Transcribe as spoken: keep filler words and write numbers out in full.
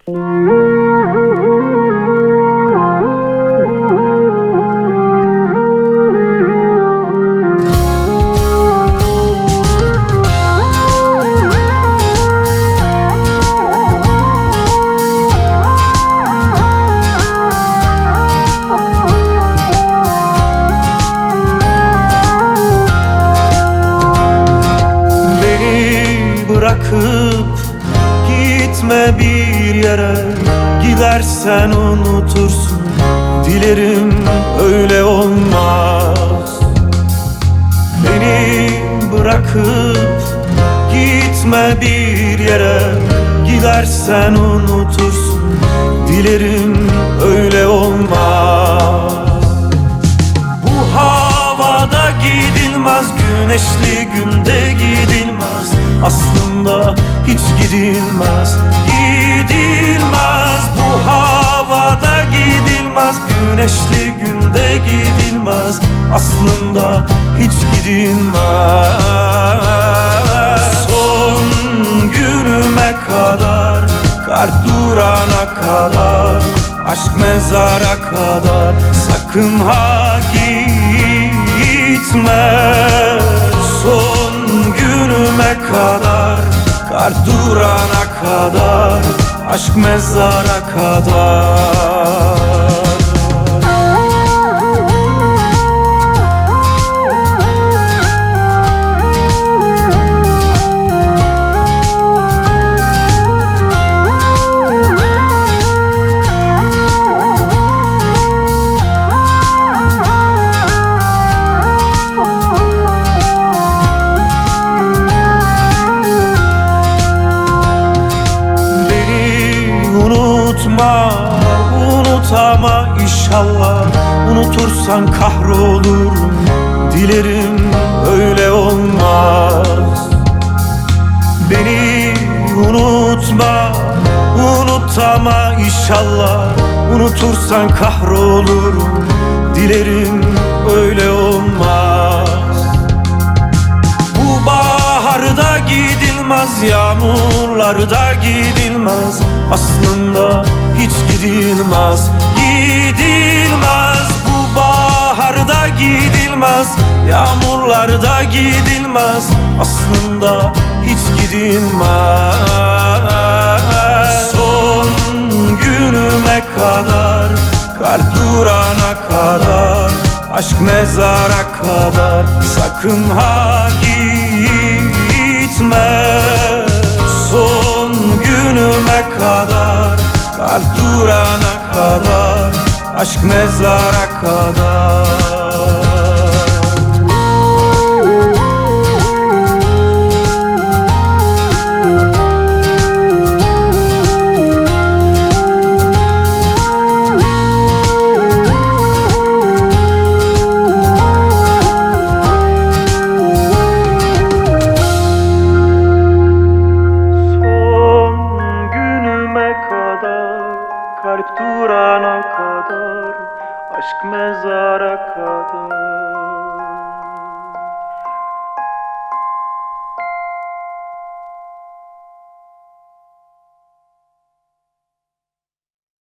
Bırakıp gitme bir yere, gidersen unutursun. Dilerim öyle olmaz. Beni bırakıp gitme bir yere, gidersen unutursun. Dilerim öyle olmaz. Bu havada gidilmez, güneşli günde gidilmez. Aslında hiç gidilmez, gidilmez. Bu havada gidilmez, güneşli günde gidilmez. Aslında hiç gidilmez. Son günüme kadar, kalp durana kadar, aşk mezara kadar, sakın ha gitme. Son günüme kadar, kalp durana kadar, aşk mezara kadar. Unutma, unutama inşallah. Unutursan kahrolurum. Dilerim öyle olmaz. Beni unutma, unutama inşallah. Unutursan kahrolurum. Dilerim öyle olmaz. Bu baharda gidilmez, yağmurlarda gidilmez. Aslında hiç gidilmez, gidilmez. Bu baharda gidilmez, yağmurlarda gidilmez. Aslında hiç gidilmez. Son günüme kadar, kalp durana kadar, aşk mezara kadar, sakın ha gitme. Son günüme kadar, kalp durana kadar, aşk mezara kadar. Kalp durana kadar, aşk mezara kadar.